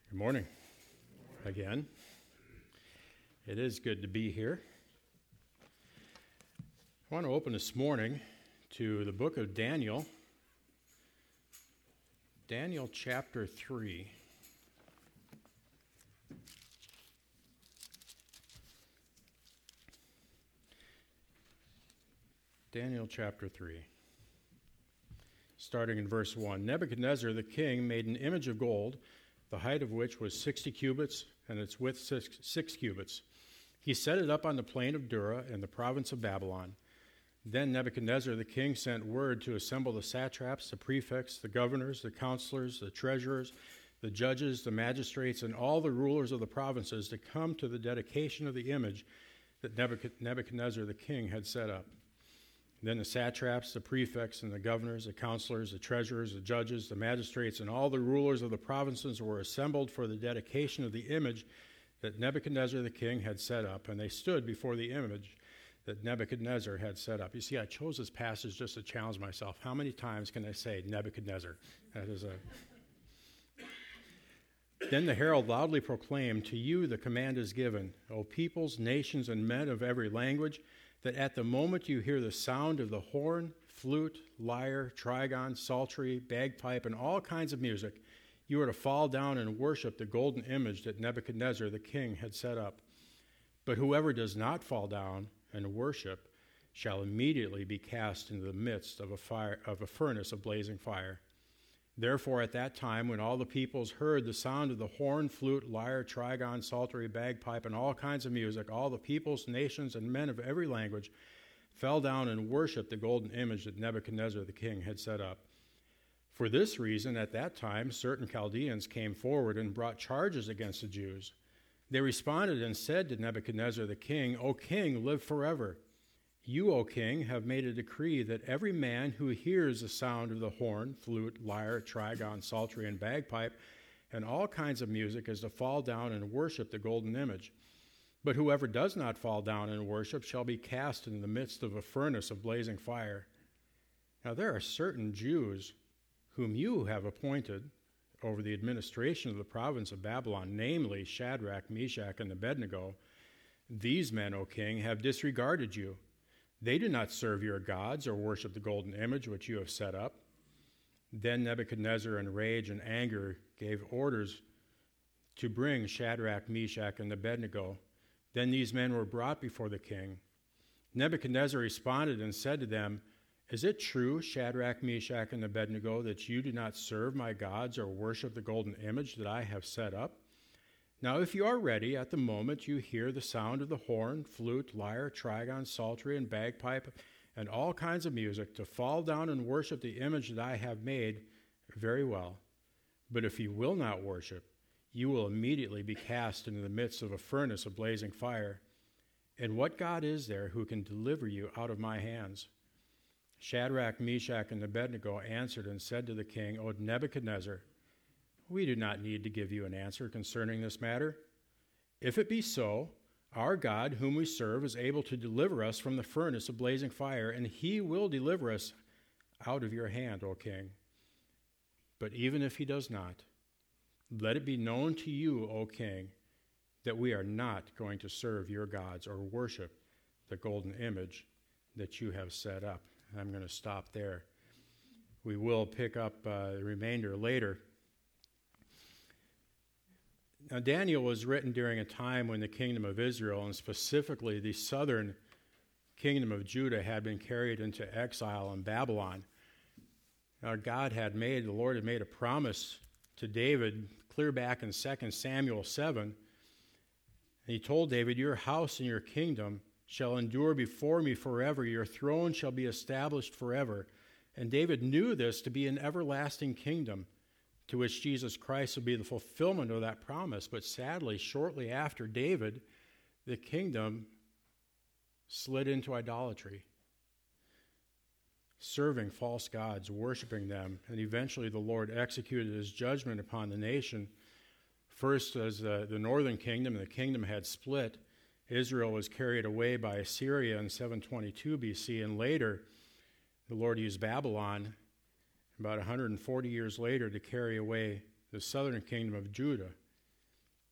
Good morning again. It is good to be here. I want to open this morning to the book of Daniel, Daniel chapter 3. Daniel chapter 3. Starting in verse 1. Nebuchadnezzar the king made an image of gold, the height of which was 60 cubits, and its width 6 cubits. He set it up on the plain of Dura in the province of Babylon. Then Nebuchadnezzar the king sent word to assemble the satraps, the prefects, the governors, the counselors, the treasurers, the judges, the magistrates, and all the rulers of the provinces to come to the dedication of the image that Nebuchadnezzar the king had set up. Then the satraps, the prefects, and the governors, the counselors, the treasurers, the judges, the magistrates, and all the rulers of the provinces were assembled for the dedication of the image that Nebuchadnezzar the king had set up, and they stood before the image that Nebuchadnezzar had set up. You see, I chose this passage just to challenge myself. How many times can I say Nebuchadnezzar? Then the herald loudly proclaimed, "To you the command is given, O peoples, nations, and men of every language, that at the moment you hear the sound of the horn, flute, lyre, trigon, psaltery, bagpipe, and all kinds of music, you are to fall down and worship the golden image that Nebuchadnezzar the king had set up. But whoever does not fall down and worship shall immediately be cast into the midst of a furnace of blazing fire. Therefore, at that time, when all the peoples heard the sound of the horn, flute, lyre, trigon, psaltery, bagpipe, and all kinds of music, all the peoples, nations, and men of every language fell down and worshipped the golden image that Nebuchadnezzar the king had set up. For this reason, at that time, certain Chaldeans came forward and brought charges against the Jews. They responded and said to Nebuchadnezzar the king, 'O king, live forever. You, O king, have made a decree that every man who hears the sound of the horn, flute, lyre, trigon, psaltery, and bagpipe, and all kinds of music is to fall down and worship the golden image. But whoever does not fall down and worship shall be cast into the midst of a furnace of blazing fire.' Now there are certain Jews whom you have appointed over the administration of the province of Babylon, namely Shadrach, Meshach, and Abednego. These men, O king, have disregarded you. They do not serve your gods or worship the golden image which you have set up." Then Nebuchadnezzar, in rage and anger, gave orders to bring Shadrach, Meshach, and Abednego. Then these men were brought before the king. Nebuchadnezzar responded and said to them, "Is it true, Shadrach, Meshach, and Abednego, that you do not serve my gods or worship the golden image that I have set up? Now, if you are ready at the moment you hear the sound of the horn, flute, lyre, trigon, psaltery, and bagpipe, and all kinds of music, to fall down and worship the image that I have made, very well. But if you will not worship, you will immediately be cast into the midst of a furnace of blazing fire. And what God is there who can deliver you out of my hands?" Shadrach, Meshach, and Abednego answered and said to the king, "O Nebuchadnezzar, we do not need to give you an answer concerning this matter. If it be so, our God, whom we serve, is able to deliver us from the furnace of blazing fire, and he will deliver us out of your hand, O king. But even if he does not, let it be known to you, O king, that we are not going to serve your gods or worship the golden image that you have set up." I'm going to stop there. We will pick up the remainder later. Now, Daniel was written during a time when the kingdom of Israel, and specifically the southern kingdom of Judah, had been carried into exile in Babylon. Now, the Lord had made a promise to David clear back in 2 Samuel 7. And he told David, "Your house and your kingdom shall endure before me forever. Your throne shall be established forever." And David knew this to be an everlasting kingdom, to which Jesus Christ would be the fulfillment of that promise. But sadly, shortly after David, the kingdom slid into idolatry, serving false gods, worshiping them, and eventually the Lord executed his judgment upon the nation. First, as the northern kingdom, the kingdom had split. Israel was carried away by Assyria in 722 BC, and later the Lord used Babylon about 140 years later to carry away the southern kingdom of Judah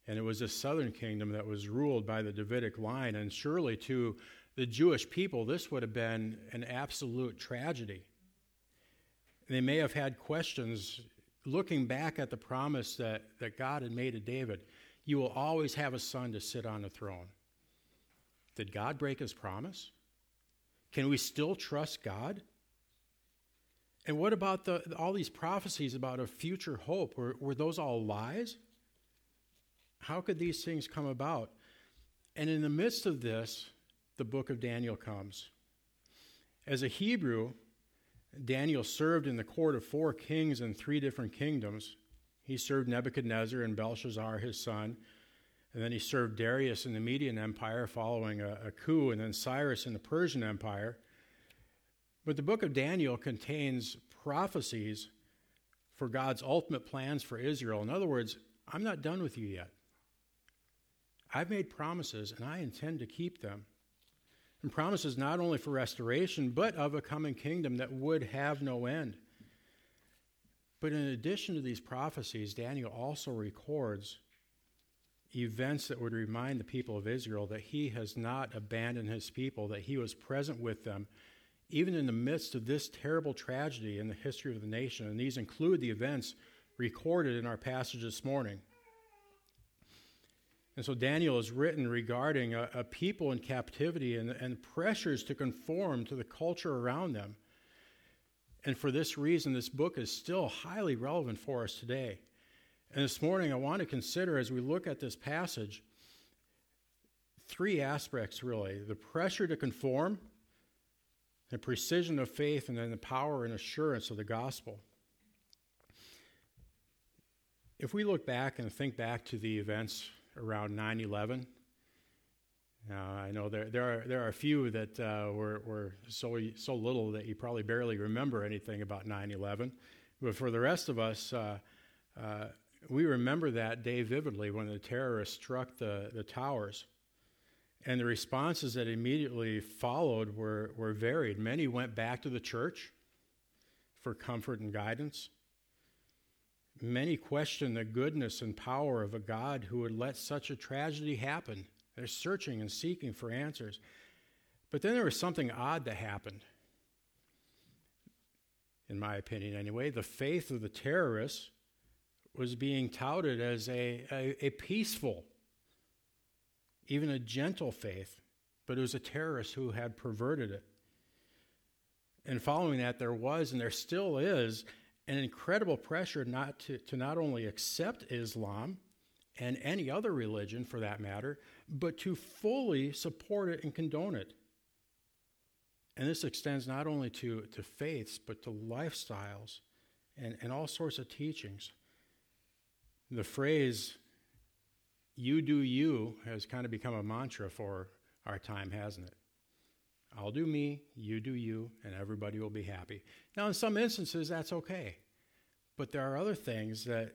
And it was the southern kingdom that was ruled by the Davidic line. And surely to the Jewish people, this would have been an absolute tragedy. They may have had questions looking back at the promise that God had made to David. You will always have a son to sit on the throne. Did God break his promise? Can we still trust God? And what about all these prophecies about a future hope? Were those all lies? How could these things come about? And in the midst of this, the book of Daniel comes. As a Hebrew, Daniel served in the court of 4 kings in 3 different kingdoms. He served Nebuchadnezzar and Belshazzar, his son, and then he served Darius in the Median Empire following a coup, and then Cyrus in the Persian Empire. But the book of Daniel contains prophecies for God's ultimate plans for Israel. In other words, I'm not done with you yet. I've made promises, and I intend to keep them. And promises not only for restoration, but of a coming kingdom that would have no end. But in addition to these prophecies, Daniel also records events that would remind the people of Israel that he has not abandoned his people, that he was present with them, even in the midst of this terrible tragedy in the history of the nation. And these include the events recorded in our passage this morning. And so Daniel is written regarding a people in captivity and pressures to conform to the culture around them. And for this reason, this book is still highly relevant for us today. And this morning, I want to consider, as we look at this passage, 3 aspects, really. The pressure to conform, the precision of faith, and then the power and assurance of the gospel. If we look back and think back to the events around 9/11. Now, I know there are a few that were so little that you probably barely remember anything about 9/11. But for the rest of us, we remember that day vividly when the terrorists struck the towers. And the responses that immediately followed were varied. Many went back to the church for comfort and guidance. Many question the goodness and power of a God who would let such a tragedy happen. They're searching and seeking for answers. But then there was something odd that happened, in my opinion anyway. The faith of the terrorists was being touted as a peaceful, even a gentle faith, but it was a terrorist who had perverted it. And following that, there was, and there still is, an incredible pressure to not only accept Islam and any other religion for that matter, but to fully support it and condone it. And this extends not only to faiths, but to lifestyles and all sorts of teachings. The phrase, "you do you," has kind of become a mantra for our time, hasn't it? I'll do me, you do you, and everybody will be happy. Now, in some instances, that's okay. But there are other things that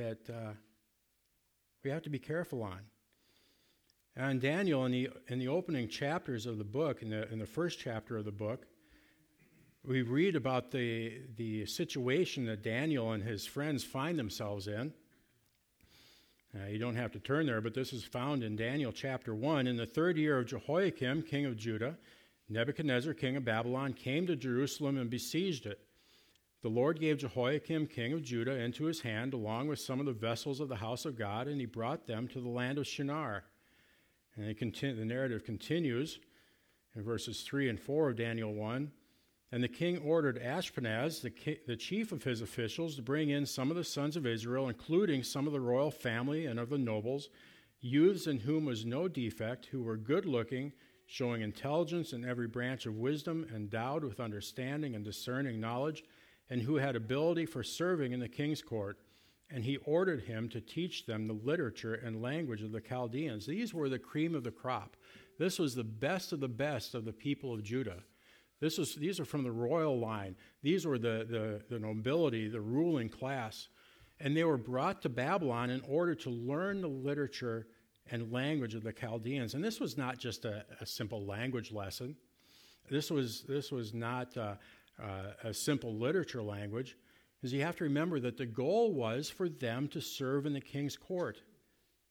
we have to be careful on. And Daniel, in the opening chapters of the book, in the first chapter of the book, we read about the situation that Daniel and his friends find themselves in. You don't have to turn there, but this is found in Daniel chapter 1. In the 3rd year of Jehoiakim, king of Judah, Nebuchadnezzar, king of Babylon, came to Jerusalem and besieged it. The Lord gave Jehoiakim, king of Judah, into his hand, along with some of the vessels of the house of God, and he brought them to the land of Shinar. And the narrative continues in verses 3 and 4 of Daniel 1. And the king ordered Ashpenaz, the chief of his officials, to bring in some of the sons of Israel, including some of the royal family and of the nobles, youths in whom was no defect, who were good-looking, showing intelligence in every branch of wisdom, endowed with understanding and discerning knowledge, and who had ability for serving in the king's court. And he ordered him to teach them the literature and language of the Chaldeans. These were the cream of the crop. This was the best of the people of Judah. These are from the royal line. These were the nobility, the ruling class. And they were brought to Babylon in order to learn the literature and language of the Chaldeans. And this was not just a simple language lesson. This was not a simple literature language, because you have to remember that the goal was for them to serve in the king's court.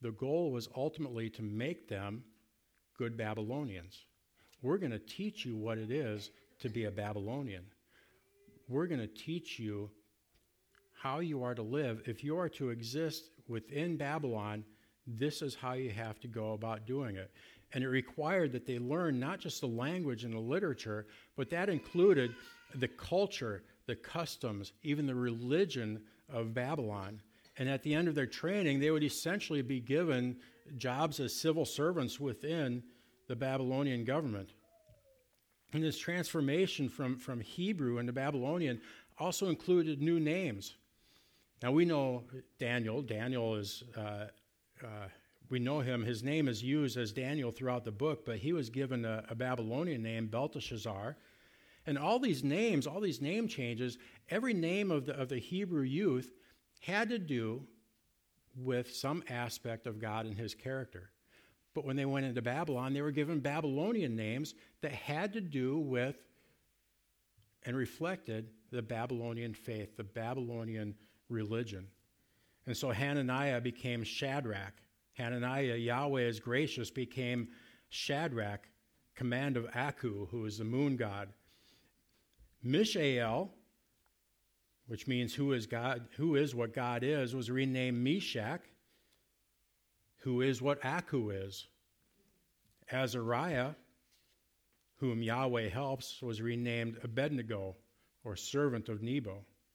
The goal was ultimately to make them good Babylonians. We're going to teach you what it is to be a Babylonian. We're going to teach you how you are to live. If you are to exist within Babylon, this is how you have to go about doing it. And it required that they learn not just the language and the literature, but that included the culture, the customs, even the religion of Babylon. And at the end of their training, they would essentially be given jobs as civil servants within the Babylonian government. And this transformation from Hebrew into Babylonian also included new names. Now we know Daniel. Daniel is, we know him. His name is used as Daniel throughout the book, but he was given a Babylonian name, Belteshazzar. And all these names, all these name changes, every name of the Hebrew youth had to do with some aspect of God and his character. But when they went into Babylon, they were given Babylonian names that had to do with and reflected the Babylonian faith, the Babylonian religion. And so Hananiah became Shadrach. Hananiah, Yahweh is gracious, became Shadrach, command of Aku, who is the moon god. Mishael, which means who is God, who is what God is, was renamed Meshach, who is what Aku is. Azariah, whom Yahweh helps, was renamed Abednego, or servant of Nebo.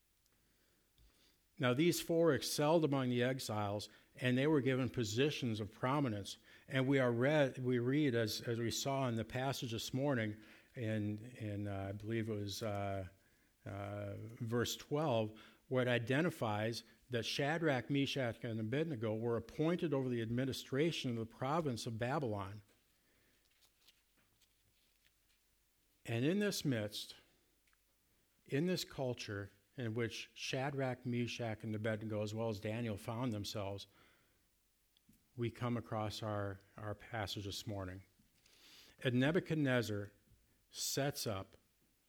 Now these four excelled among the exiles, and they were given positions of prominence. And we read as we saw in the passage this morning, in I believe it was verse 12, where it identifies that Shadrach, Meshach, and Abednego were appointed over the administration of the province of Babylon. And in this midst, in this culture in which Shadrach, Meshach, and Abednego, as well as Daniel, found themselves, we come across our passage this morning. And Nebuchadnezzar sets up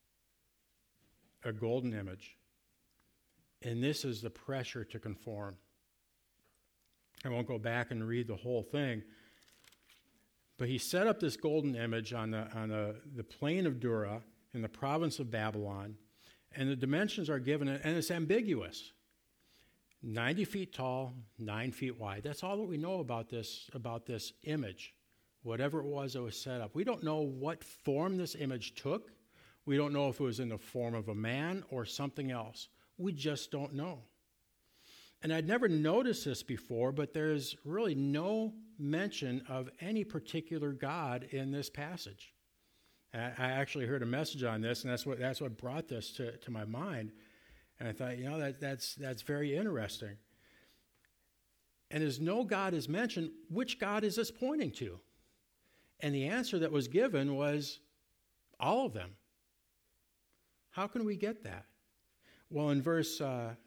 a golden image. And this is the pressure to conform. I won't go back and read the whole thing, but he set up this golden image on the plain of Dura in the province of Babylon, and the dimensions are given, and it's ambiguous. 90 feet tall, 9 feet wide. That's all that we know about this image, whatever it was that was set up. We don't know what form this image took. We don't know if it was in the form of a man or something else. We just don't know. And I'd never noticed this before, but there's really no mention of any particular God in this passage. I actually heard a message on this, and that's what brought this to my mind. And I thought, that's very interesting. And as no God is mentioned, which God is this pointing to? And the answer that was given was all of them. How can we get that? Well, in verse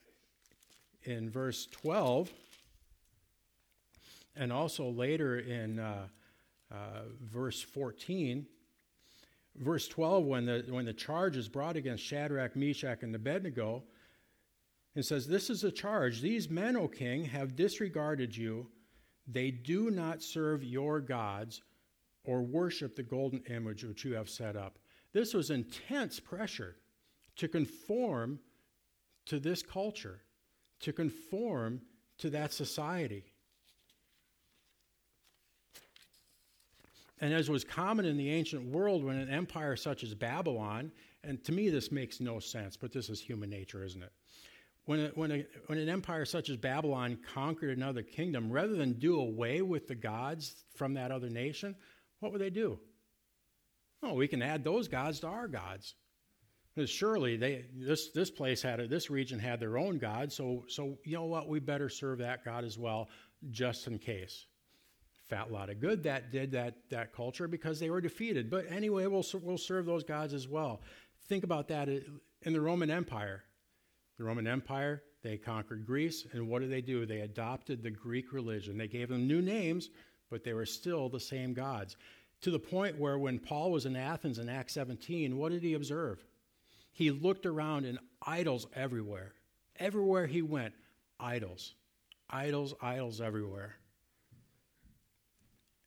12, and also later in verse 14, verse 12, when the charge is brought against Shadrach, Meshach, and Abednego, it says, "This is a charge. These men, O king, have disregarded you. They do not serve your gods or worship the golden image which you have set up." This was intense pressure to conform to this culture, to conform to that society. And as was common in the ancient world, when an empire such as Babylon, and to me this makes no sense, but this is human nature, isn't it? When an empire such as Babylon conquered another kingdom, rather than do away with the gods from that other nation, what would they do? Oh, we can add those gods to our gods. Because surely this region had their own god, so you know what? We better serve that god as well, just in case. Fat lot of good that did that culture because they were defeated. But anyway, we'll serve those gods as well. Think about that in the Roman Empire. The Roman Empire, they conquered Greece, and what did they do? They adopted the Greek religion. They gave them new names, but they were still the same gods. To the point where when Paul was in Athens in Acts 17, what did he observe? He looked around and idols everywhere. Everywhere he went, idols. Idols, idols everywhere.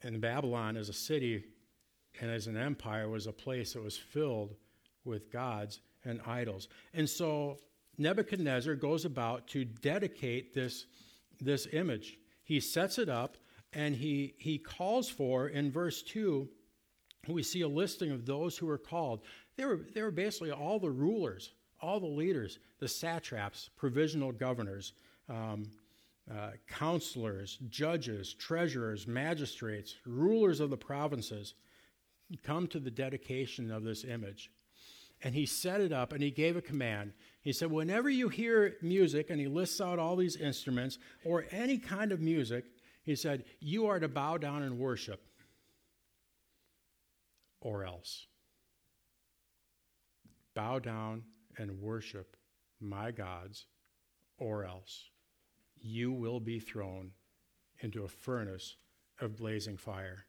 And Babylon as a city and as an empire was a place that was filled with gods and idols. And so Nebuchadnezzar goes about to dedicate this image. He sets it up, and he calls for, in verse 2, we see a listing of those who were called. They were basically all the rulers, all the leaders, the satraps, provisional governors, counselors, judges, treasurers, magistrates, rulers of the provinces, come to the dedication of this image. And he set it up, and he gave a command. He said, whenever you hear music, and he lists out all these instruments, or any kind of music, he said, you are to bow down and worship, or else. Bow down and worship my gods, or else you will be thrown into a furnace of blazing fire.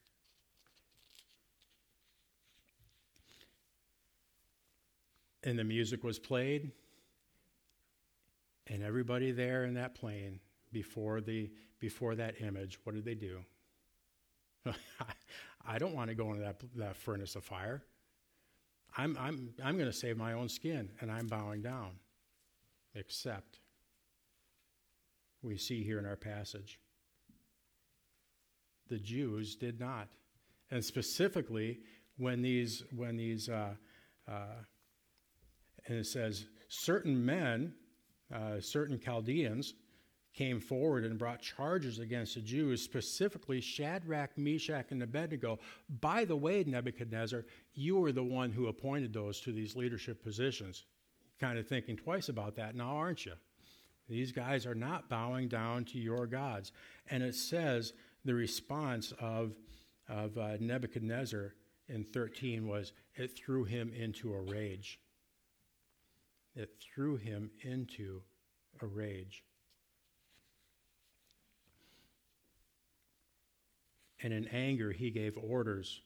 And the music was played, and everybody there in that plain before that image, what did they do? I don't want to go into that furnace of fire. I'm going to save my own skin, and I'm bowing down. Except we see here in our passage, the Jews did not, and specifically when these and it says, certain men, certain Chaldeans, came forward and brought charges against the Jews, specifically Shadrach, Meshach, and Abednego. By the way, Nebuchadnezzar, you were the one who appointed those to these leadership positions. Kind of thinking twice about that now, aren't you? These guys are not bowing down to your gods. And it says the response of Nebuchadnezzar in 13 was, it threw him into a rage. It threw him into a rage. And in anger, he gave orders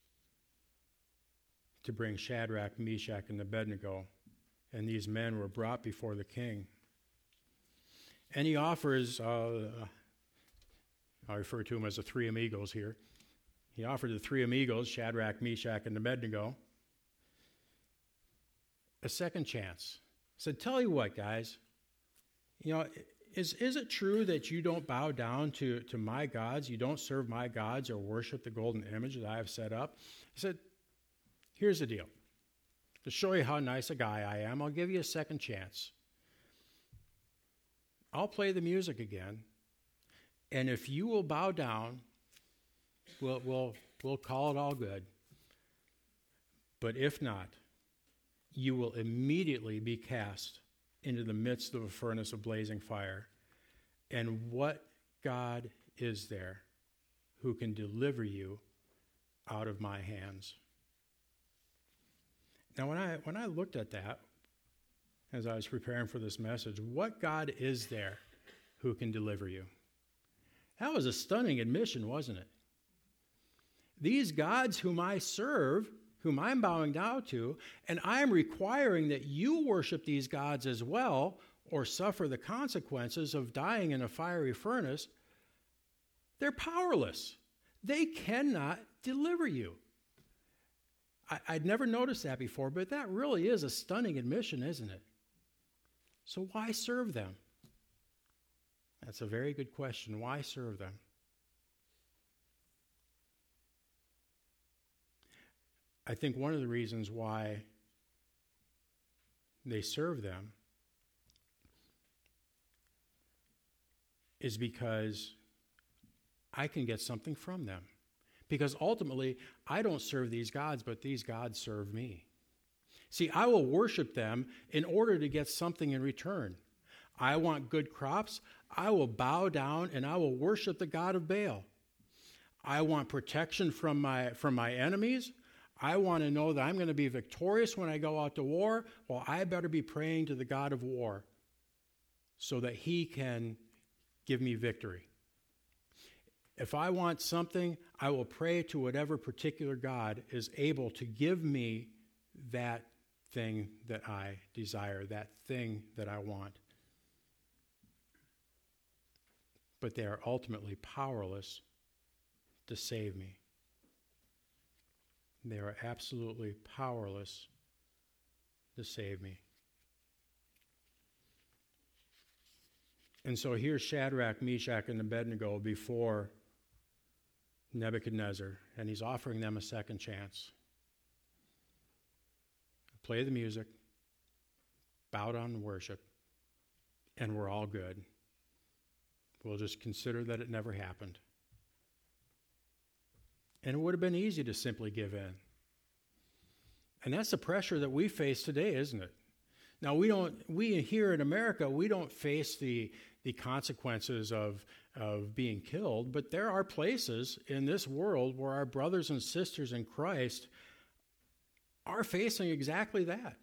to bring Shadrach, Meshach, and Abednego. And these men were brought before the king. And he offers, I'll refer to them as the three amigos here. He offered the three amigos, Shadrach, Meshach, and Abednego, a second chance. Said, tell you what, guys, is it true that you don't bow down to my gods? You don't serve my gods or worship the golden image that I have set up? He said, here's the deal. To show you how nice a guy I am, I'll give you a second chance. I'll play the music again, and if you will bow down, we'll call it all good. But if not, you will immediately be cast into the midst of a furnace of blazing fire. And what God is there who can deliver you out of my hands? Now, when I looked at that, as I was preparing for this message, what God is there who can deliver you? That was a stunning admission, wasn't it? These gods whom I serve, whom I'm bowing down to, and I'm requiring that you worship these gods as well, or suffer the consequences of dying in a fiery furnace, they're powerless. They cannot deliver you. I'd never noticed that before, but that really is a stunning admission, isn't it? So why serve them? That's a very good question. Why serve them? I think one of the reasons why they serve them is because I can get something from them. Because ultimately, I don't serve these gods, but these gods serve me. See, I will worship them in order to get something in return. I want good crops. I will bow down and I will worship the god of Baal. I want protection from my enemies. I want to know that I'm going to be victorious when I go out to war. Well, I better be praying to the God of war so that he can give me victory. If I want something, I will pray to whatever particular God is able to give me that thing that I desire, that thing that I want. But they are ultimately powerless to save me. They are absolutely powerless to save me. And so here's Shadrach, Meshach, and Abednego before Nebuchadnezzar, and he's offering them a second chance. Play the music, bow down and worship, and we're all good. We'll just consider that it never happened. And it would have been easy to simply give in. And that's the pressure that we face today, isn't it? Now, we here in America, we don't face the consequences of being killed, but there are places in this world where our brothers and sisters in Christ are facing exactly that.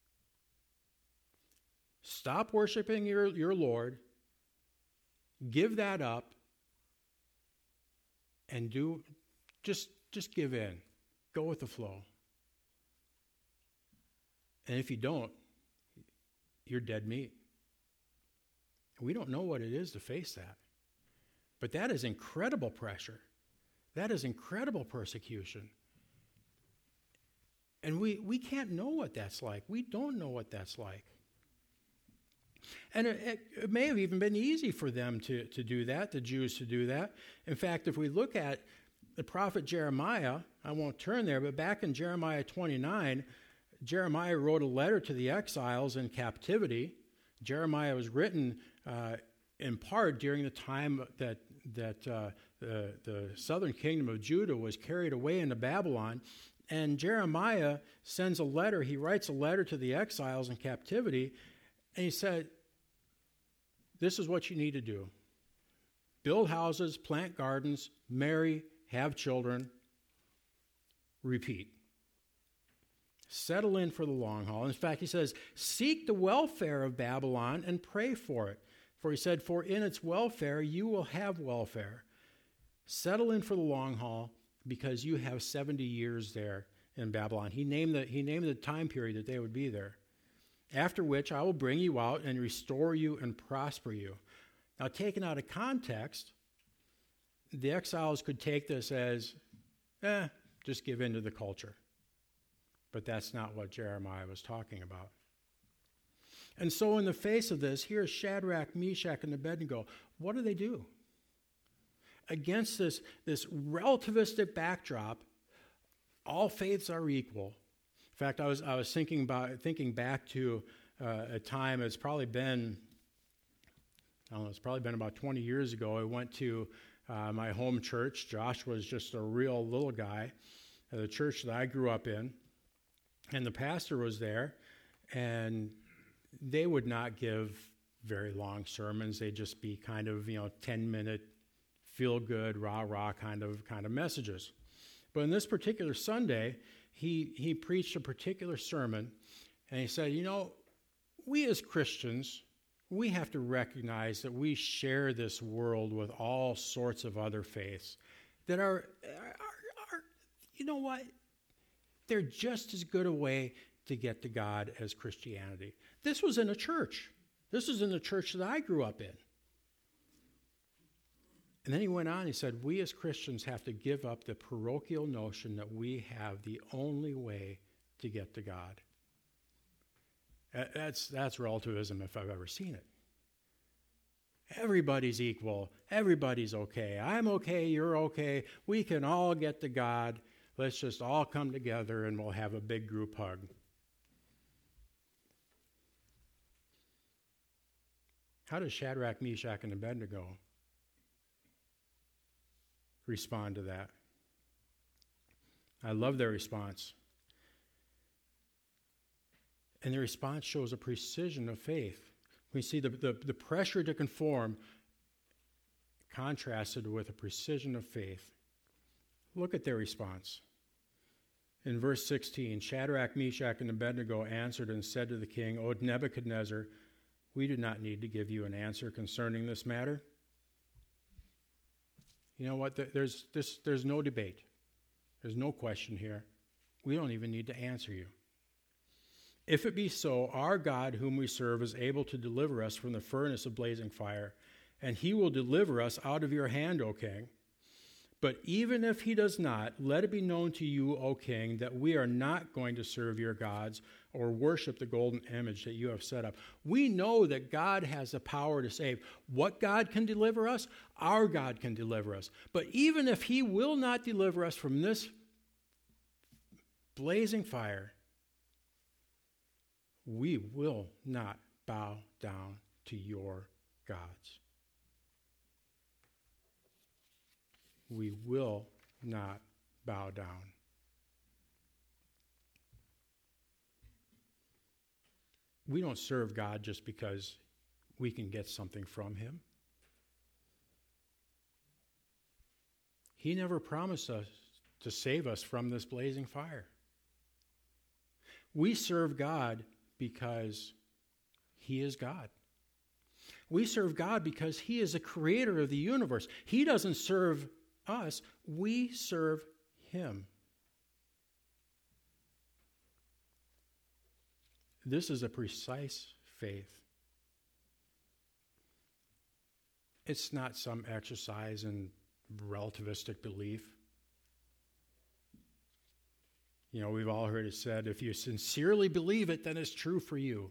Stop worshiping your Lord, give that up, and just give in. Go with the flow. And if you don't, you're dead meat. We don't know what it is to face that. But that is incredible pressure. That is incredible persecution. And we can't know what that's like. We don't know what that's like. And it may have even been easy for them to do that, the Jews to do that. In fact, if we look at the prophet Jeremiah, I won't turn there, but back in Jeremiah 29, Jeremiah wrote a letter to the exiles in captivity. Jeremiah was written in part during the time that the southern kingdom of Judah was carried away into Babylon. And Jeremiah sends a letter. He writes a letter to the exiles in captivity, and he said, this is what you need to do. Build houses, plant gardens, marry, have children, repeat. Settle in for the long haul. In fact, he says, seek the welfare of Babylon and pray for it. For he said, for in its welfare you will have welfare. Settle in for the long haul because you have 70 years there in Babylon. He named the time period that they would be there. After which I will bring you out and restore you and prosper you. Now, taken out of context, the exiles could take this as, just give in to the culture. But that's not what Jeremiah was talking about. And so in the face of this, here's Shadrach, Meshach, and Abednego. What do? Against this relativistic backdrop, all faiths are equal. In fact, I was thinking back to a time, it's probably been about 20 years ago. I went to my home church. Josh was just a real little guy at the church that I grew up in. And the pastor was there, and they would not give very long sermons. They'd just be kind of, 10-minute, feel-good, rah-rah kind of messages. But in this particular Sunday, he preached a particular sermon, and he said, we as Christians, we have to recognize that we share this world with all sorts of other faiths that are you know what? They're just as good a way to get to God as Christianity. This was in a church. This is in the church that I grew up in. And then he went on, he said, we as Christians have to give up the parochial notion that we have the only way to get to God. That's relativism if I've ever seen it. Everybody's equal. Everybody's okay. I'm okay. You're okay. We can all get to God. Let's just all come together and we'll have a big group hug. How does Shadrach, Meshach, and Abednego respond to that? I love their response. And their response shows a precision of faith. We see the pressure to conform contrasted with a precision of faith. Look at their response. In verse 16, Shadrach, Meshach, and Abednego answered and said to the king, O Nebuchadnezzar, we do not need to give you an answer concerning this matter. You know what? There's no debate. There's no question here. We don't even need to answer you. If it be so, our God whom we serve is able to deliver us from the furnace of blazing fire, and he will deliver us out of your hand, O king. But even if he does not, let it be known to you, O king, that we are not going to serve your gods or worship the golden image that you have set up. We know that God has the power to save. What God can deliver us? Our God can deliver us. But even if he will not deliver us from this blazing fire, we will not bow down to your gods. We will not bow down. We don't serve God just because we can get something from him. He never promised us to save us from this blazing fire. We serve God because he is God. We serve God because he is the creator of the universe. He doesn't serve us, we serve him. This is a precise faith. It's not some exercise in relativistic belief. You know, we've all heard it said, if you sincerely believe it, then it's true for you.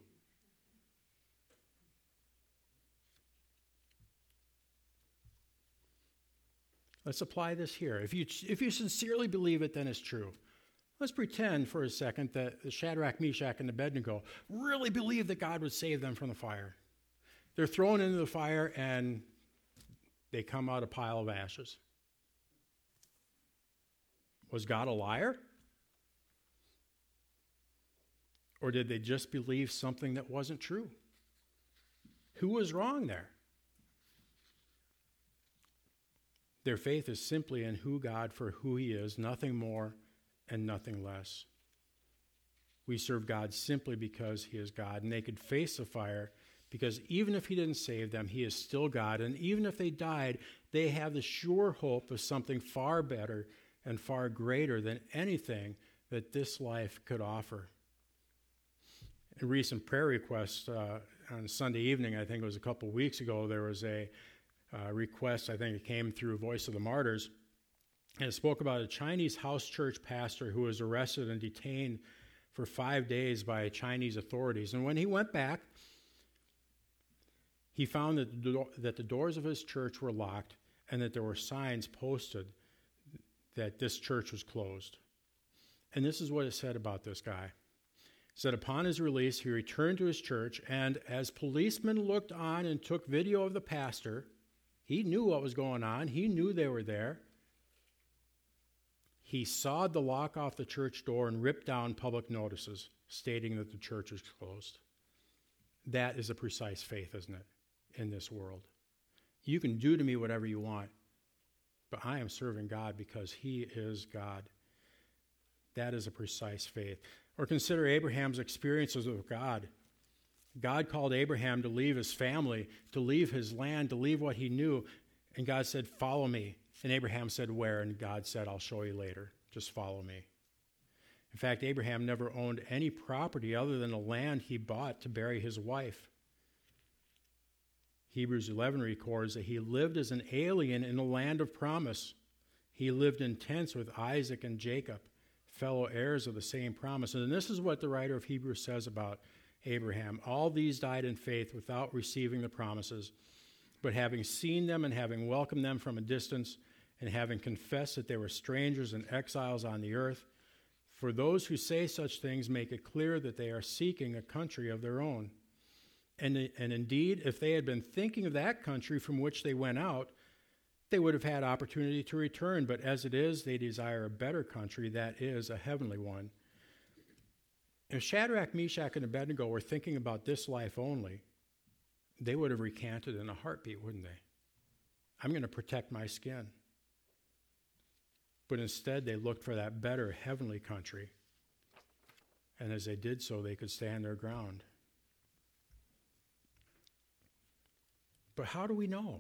Let's apply this here. If you sincerely believe it, then it's true. Let's pretend for a second that Shadrach, Meshach, and Abednego really believed that God would save them from the fire. They're thrown into the fire and they come out a pile of ashes. Was God a liar? Or did they just believe something that wasn't true? Who was wrong there? Their faith is simply in God for who he is, nothing more and nothing less. We serve God simply because he is God, and they could face the fire because even if he didn't save them, he is still God, and even if they died, they have the sure hope of something far better and far greater than anything that this life could offer. A recent prayer request on Sunday evening, I think it was a couple weeks ago, there was a request, I think it came through Voice of the Martyrs, and it spoke about a Chinese house church pastor who was arrested and detained for 5 days by Chinese authorities. And when he went back, he found that the doors of his church were locked and that there were signs posted that this church was closed. And this is what it said about this guy. It said, upon his release, he returned to his church, and as policemen looked on and took video of the pastor, he knew what was going on. He knew they were there. He sawed the lock off the church door and ripped down public notices stating that the church was closed. That is a precise faith, isn't it, in this world? You can do to me whatever you want, but I am serving God because he is God. That is a precise faith. Or consider Abraham's experiences with God. God called Abraham to leave his family, to leave his land, to leave what he knew. And God said, follow me. And Abraham said, where? And God said, I'll show you later. Just follow me. In fact, Abraham never owned any property other than the land he bought to bury his wife. Hebrews 11 records that he lived as an alien in the land of promise. He lived in tents with Isaac and Jacob, fellow heirs of the same promise. And this is what the writer of Hebrews says about Abraham. All these died in faith without receiving the promises, but having seen them and having welcomed them from a distance, and having confessed that they were strangers and exiles on the earth. For those who say such things make it clear that they are seeking a country of their own. And indeed, if they had been thinking of that country from which they went out, they would have had opportunity to return. But as it is, they desire a better country, that is, a heavenly one. If Shadrach, Meshach, and Abednego were thinking about this life only, they would have recanted in a heartbeat, wouldn't they? I'm going to protect my skin. But instead, they looked for that better heavenly country. And as they did so, they could stand their ground. But how do we know?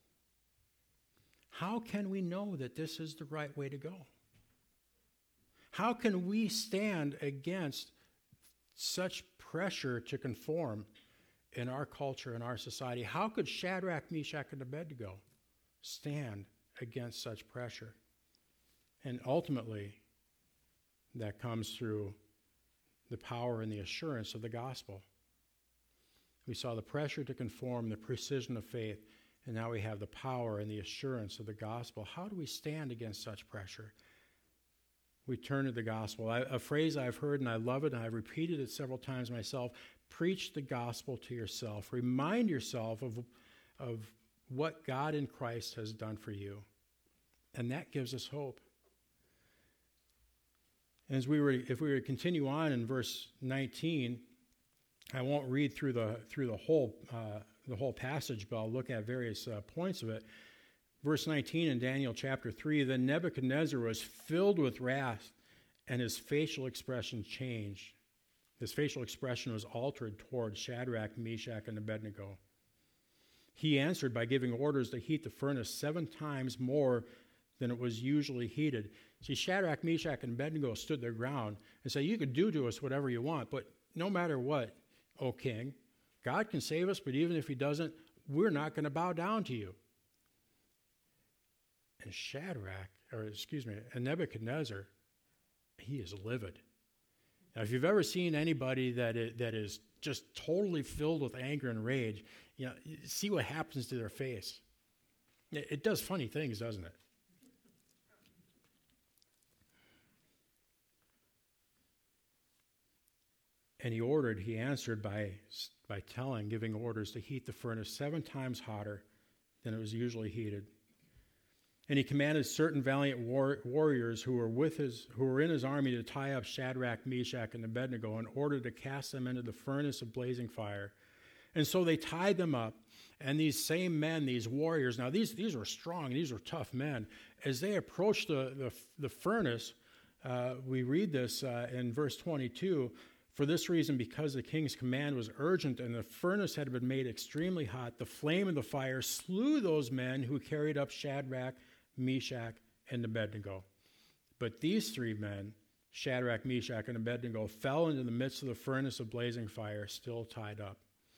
How can we know that this is the right way to go? How can we stand against such pressure to conform in our culture and our society? How could Shadrach, Meshach, and Abednego stand against such pressure. And ultimately, that comes through the power and the assurance of the gospel. We saw the pressure to conform, the precision of faith, and now we have the power and the assurance of the gospel. How do we stand against such pressure? We turn to the gospel. A phrase I've heard, and I love it, and I've repeated it several times myself: preach the gospel to yourself. Remind yourself of what God in Christ has done for you. And that gives us hope. And if we were to continue on in verse 19, I won't read through the whole passage, but I'll look at various points of it. Verse 19 in Daniel chapter 3, then Nebuchadnezzar was filled with wrath, and his facial expression changed. His facial expression was altered toward Shadrach, Meshach, and Abednego. He answered by giving orders to heat the furnace 7 times more than it was usually heated. See, Shadrach, Meshach, and Abednego stood their ground and said, you could do to us whatever you want, but no matter what, O king, God can save us, but even if he doesn't, we're not going to bow down to you. And Nebuchadnezzar, he is livid. Now, if you've ever seen anybody that is just totally filled with anger and rage, see what happens to their face. It does funny things, doesn't it? And he answered by giving orders to heat the furnace 7 times hotter than it was usually heated. And he commanded certain valiant warriors who were in his army to tie up Shadrach, Meshach, and Abednego in order to cast them into the furnace of blazing fire. And so they tied them up, and these same men, these warriors, now these were strong, these were tough men. As they approached the furnace, we read this in verse 22, for this reason, because the king's command was urgent and the furnace had been made extremely hot, the flame of the fire slew those men who carried up Shadrach, Meshach, and Abednego. But these 3 men, Shadrach, Meshach, and Abednego, fell into the midst of the furnace of blazing fire, still tied up.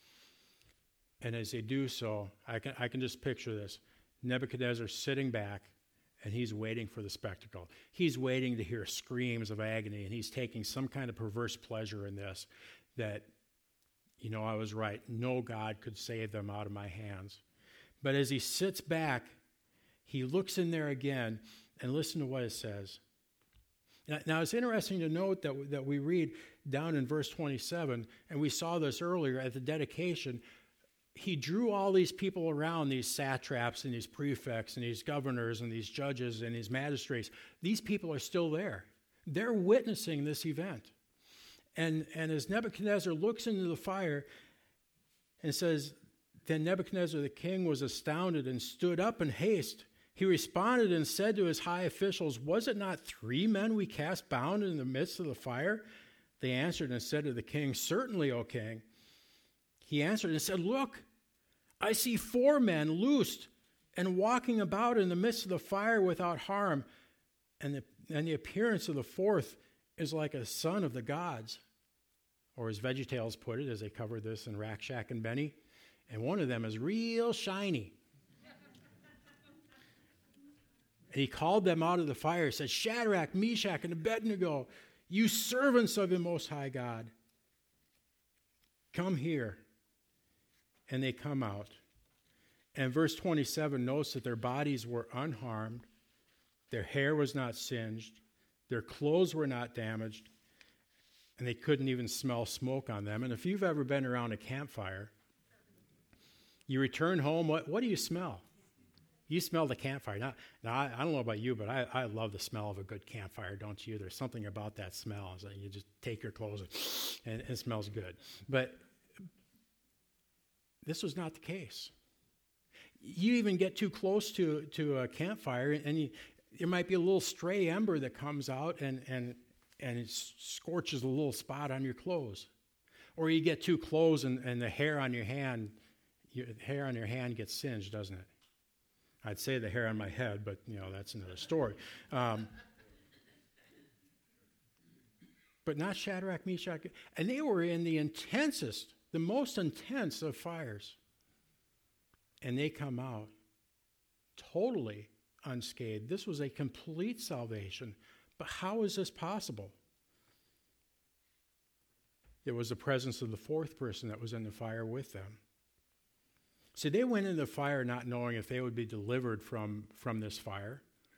And as they do so, I can just picture this. Nebuchadnezzar sitting back, and he's waiting for the spectacle. He's waiting to hear screams of agony, and he's taking some kind of perverse pleasure in this, that, I was right. No God could save them out of my hands. But as he sits back, he looks in there again, and listen to what it says. Now it's interesting to note that we read down in verse 27, and we saw this earlier at the dedication. He drew all these people around, these satraps and these prefects and these governors and these judges and these magistrates. These people are still there. They're witnessing this event. And as Nebuchadnezzar looks into the fire and says, then Nebuchadnezzar the king was astounded and stood up in haste. He responded and said to his high officials, was it not 3 men we cast bound in the midst of the fire? They answered and said to the king, certainly, O king. He answered and said, look, I see 4 men loosed and walking about in the midst of the fire without harm. And the appearance of the 4th is like a son of the gods. Or as VeggieTales put it, as they covered this in Rack, Shack, and Benny, and one of them is real shiny. And he called them out of the fire, said, Shadrach, Meshach, and Abednego, you servants of the Most High God, come here. And they come out. And verse 27 notes that their bodies were unharmed, their hair was not singed, their clothes were not damaged, and they couldn't even smell smoke on them. And if you've ever been around a campfire, you return home, what do you smell? You smell the campfire. Now I don't know about you, but I love the smell of a good campfire, don't you? There's something about that smell. It's like you just take your clothes and it smells good. But this was not the case. You even get too close to a campfire, and there might be a little stray ember that comes out and it scorches a little spot on your clothes. Or you get too close and the hair on your hand gets singed, doesn't it? I'd say the hair on my head, but that's another story. But not Shadrach, Meshach, and they were in the most intense of fires. And they come out totally unscathed. This was a complete salvation. But how is this possible? It was the presence of the fourth person that was in the fire with them. See, they went into the fire not knowing if they would be delivered from this fire.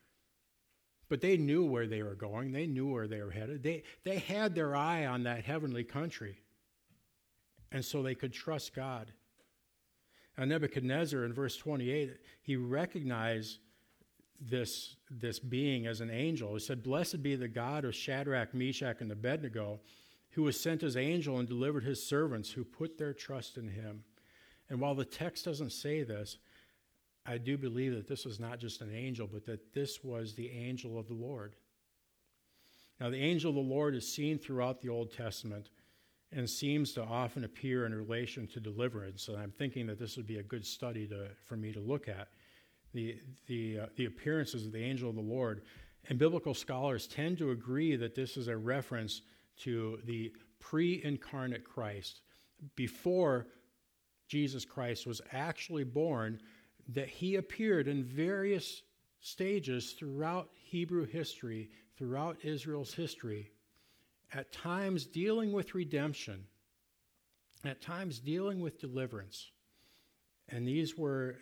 But they knew where they were going. They knew where they were headed. They had their eye on that heavenly country. And so they could trust God. Now, Nebuchadnezzar, in verse 28, he recognized this being as an angel. He said, "Blessed be the God of Shadrach, Meshach, and Abednego, who has sent his angel and delivered his servants who put their trust in him." And while the text doesn't say this, I do believe that this was not just an angel, but that this was the angel of the Lord. Now, the angel of the Lord is seen throughout the Old Testament and seems to often appear in relation to deliverance. And I'm thinking that this would be a good study for me to look at, the appearances of the angel of the Lord. And biblical scholars tend to agree that this is a reference to the pre-incarnate Christ. Before Jesus Christ was actually born, that he appeared in various stages throughout Hebrew history, throughout Israel's history, at times dealing with redemption, at times dealing with deliverance. And these were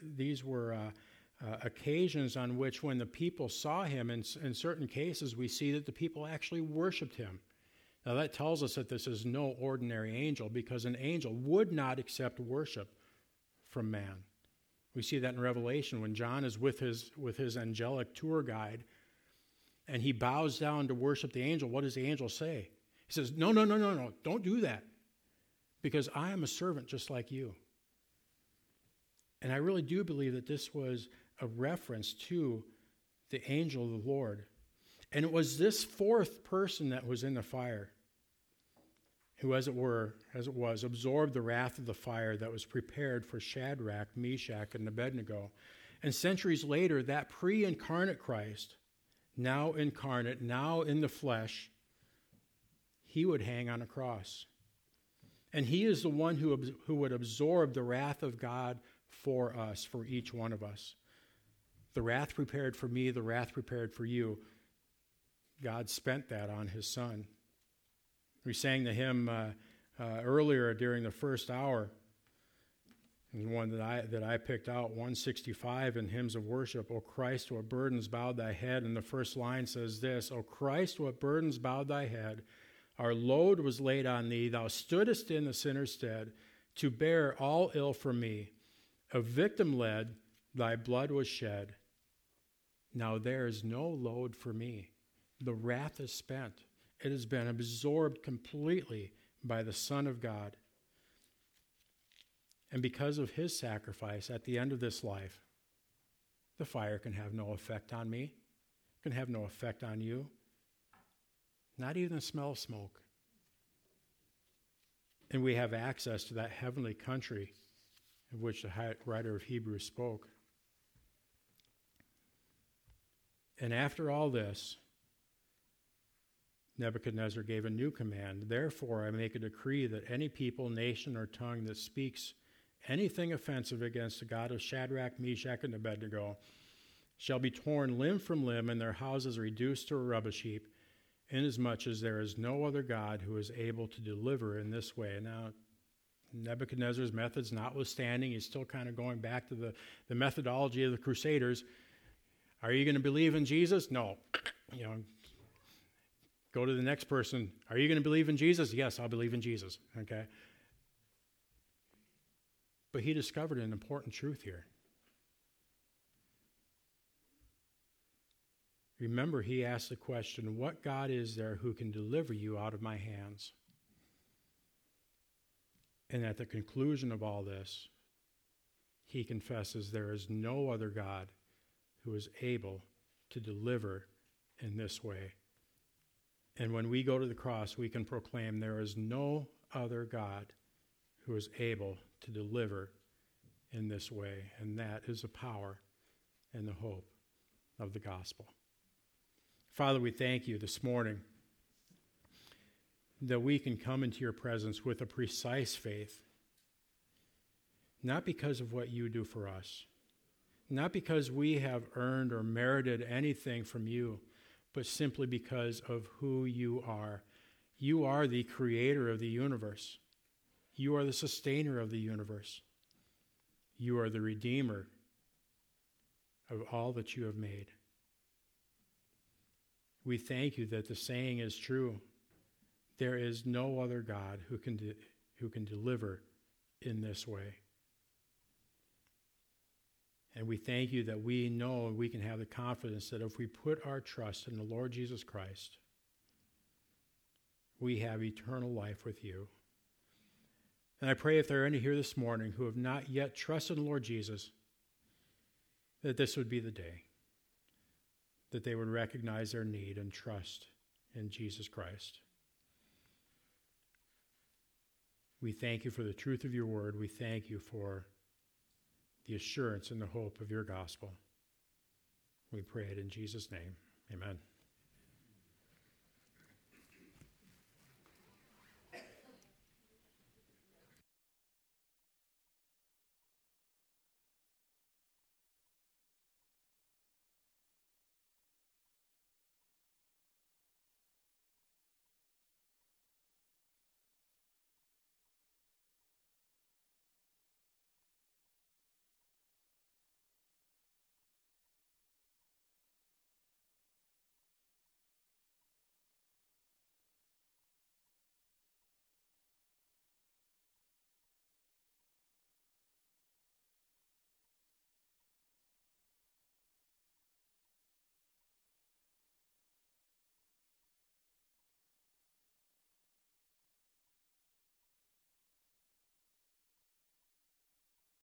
occasions on which, when the people saw him, in certain cases we see that the people actually worshiped him. Now that tells us that this is no ordinary angel, because an angel would not accept worship from man. We see that in Revelation when John is with his angelic tour guide and he bows down to worship the angel. What does the angel say? He says, no, don't do that, because I am a servant just like you. And I really do believe that this was a reference to the angel of the Lord. And it was this fourth person that was in the fire who, as it was, absorbed the wrath of the fire that was prepared for Shadrach, Meshach, and Abednego. And centuries later, that pre-incarnate Christ, now incarnate, now in the flesh, he would hang on a cross. And he is the one who would absorb the wrath of God for us, for each one of us. The wrath prepared for me, the wrath prepared for you, God spent that on his Son. We sang the hymn earlier during the first hour, and one that I picked out, 165 in Hymns of Worship. "O Christ, what burdens bowed thy head." And the first line says this: "O Christ, what burdens bowed thy head. Our load was laid on thee. Thou stoodest in the sinner's stead to bear all ill for me. A victim led, thy blood was shed. Now there is no load for me. The wrath is spent. It has been absorbed completely by the Son of God. And because of his sacrifice at the end of this life, the fire can have no effect on me, can have no effect on you, not even the smell of smoke. And we have access to that heavenly country of which the writer of Hebrews spoke. And after all this, Nebuchadnezzar gave a new command. "Therefore I make a decree that any people, nation, or tongue that speaks anything offensive against the God of Shadrach, Meshach, and Abednego shall be torn limb from limb, and their houses reduced to a rubbish heap, inasmuch as there is no other God who is able to deliver in this way." Now, Nebuchadnezzar's methods notwithstanding, he's still kind of going back to the methodology of the Crusaders. Are you going to believe in Jesus? No. Go to the next person. Are you going to believe in Jesus? Yes, I'll believe in Jesus. Okay. But he discovered an important truth here. Remember, he asked the question, what God is there who can deliver you out of my hands? And at the conclusion of all this, he confesses there is no other God who is able to deliver in this way. And when we go to the cross, we can proclaim there is no other God who is able to deliver in this way. And that is the power and the hope of the gospel. Father, we thank you this morning that we can come into your presence with a precise faith, not because of what you do for us, not because we have earned or merited anything from you, but simply because of who you are. You are the creator of the universe. You are the sustainer of the universe. You are the redeemer of all that you have made. We thank you that the saying is true. There is no other God who can deliver in this way. And we thank you that we know and we can have the confidence that if we put our trust in the Lord Jesus Christ, we have eternal life with you. And I pray if there are any here this morning who have not yet trusted in the Lord Jesus, that this would be the day, that they would recognize their need and trust in Jesus Christ. We thank you for the truth of your word. We thank you for the assurance and the hope of your gospel. We pray it in Jesus' name. Amen.